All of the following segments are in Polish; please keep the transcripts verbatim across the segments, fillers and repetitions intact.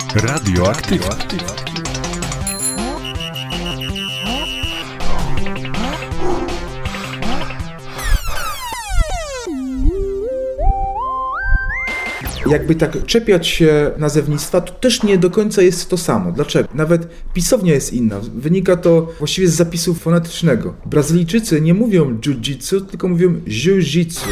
Radioaktyw. Jakby tak czepiać się nazewnictwa, to też nie do końca jest to samo. Dlaczego? Nawet pisownia jest inna. Wynika to właściwie z zapisu fonetycznego. Brazylijczycy nie mówią jiu-jitsu, tylko mówią jiu-jitsu.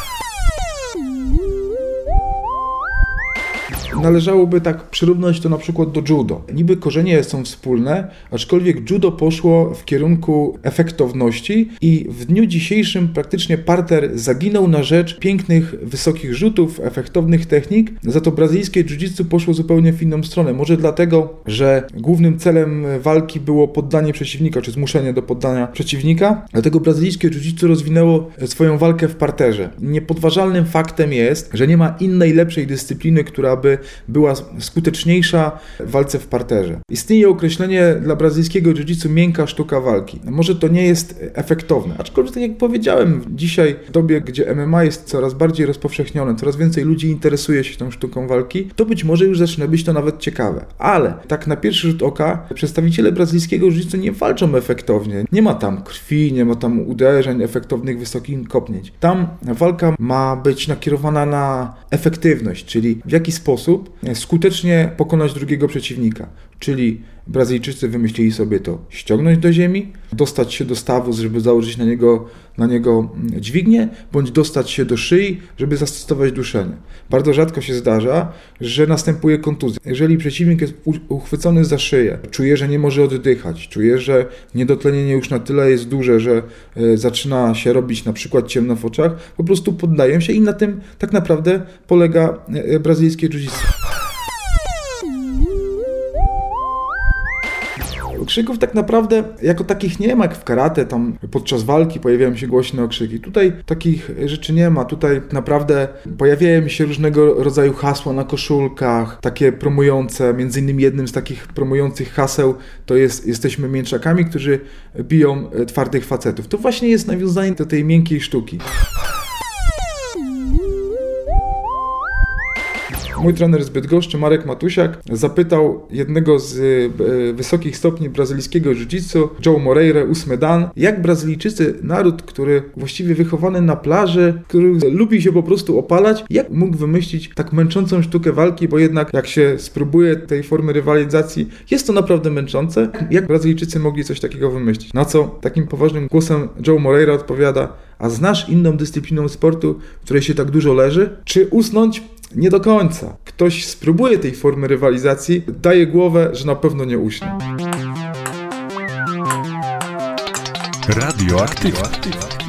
Należałoby tak przyrównać to na przykład do judo. Niby korzenie są wspólne, aczkolwiek judo poszło w kierunku efektowności i w dniu dzisiejszym praktycznie parter zaginął na rzecz pięknych, wysokich rzutów, efektownych technik. Za to brazylijskie jiu-jitsu poszło zupełnie w inną stronę. Może dlatego, że głównym celem walki było poddanie przeciwnika, czy zmuszenie do poddania przeciwnika. Dlatego brazylijskie jiu-jitsu rozwinęło swoją walkę w parterze. Niepodważalnym faktem jest, że nie ma innej, lepszej dyscypliny, która by była skuteczniejsza w walce w parterze. Istnieje określenie dla brazylijskiego jiu-jitsu miękka sztuka walki. Może to nie jest efektowne, aczkolwiek tak jak powiedziałem, dzisiaj w dobie, gdzie M M A jest coraz bardziej rozpowszechnione, coraz więcej ludzi interesuje się tą sztuką walki, to być może już zaczyna być to nawet ciekawe. Ale tak na pierwszy rzut oka przedstawiciele brazylijskiego jiu-jitsu nie walczą efektownie. Nie ma tam krwi, nie ma tam uderzeń, efektownych wysokich kopnięć. Tam walka ma być nakierowana na efektywność, czyli w jaki sposób skutecznie pokonać drugiego przeciwnika. Czyli Brazylijczycy wymyślili sobie to ściągnąć do ziemi, dostać się do stawu, żeby założyć na niego, na niego dźwignię, bądź dostać się do szyi, żeby zastosować duszenie. Bardzo rzadko się zdarza, że następuje kontuzja. Jeżeli przeciwnik jest uchwycony za szyję, czuje, że nie może oddychać, czuje, że niedotlenienie już na tyle jest duże, że y, zaczyna się robić na przykład ciemno w oczach, po prostu poddają się i na tym tak naprawdę polega y, brazylijskie jiu-jitsu. Krzyków tak naprawdę jako takich nie ma jak w karate, tam podczas walki pojawiają się głośne okrzyki. Tutaj takich rzeczy nie ma, tutaj naprawdę pojawiają się różnego rodzaju hasła na koszulkach, takie promujące, między innymi jednym z takich promujących haseł to jest jesteśmy mięczakami, którzy biją twardych facetów. To właśnie jest nawiązanie do tej miękkiej sztuki. Mój trener z Bydgoszczy, Marek Matusiak, zapytał jednego z y, wysokich stopni brazylijskiego jiu-jitsu, Joe Moreira, ósmy dan, jak Brazylijczycy, naród, który właściwie wychowany na plaży, który lubi się po prostu opalać, jak mógł wymyślić tak męczącą sztukę walki, bo jednak jak się spróbuje tej formy rywalizacji, jest to naprawdę męczące. Jak Brazylijczycy mogli coś takiego wymyślić? Na co takim poważnym głosem Joe Moreira odpowiada, a znasz inną dyscyplinę sportu, w której się tak dużo leży? Czy usnąć? Nie do końca. Ktoś spróbuje tej formy rywalizacji, daje głowę, że na pewno nie uśnie. Radioaktyw.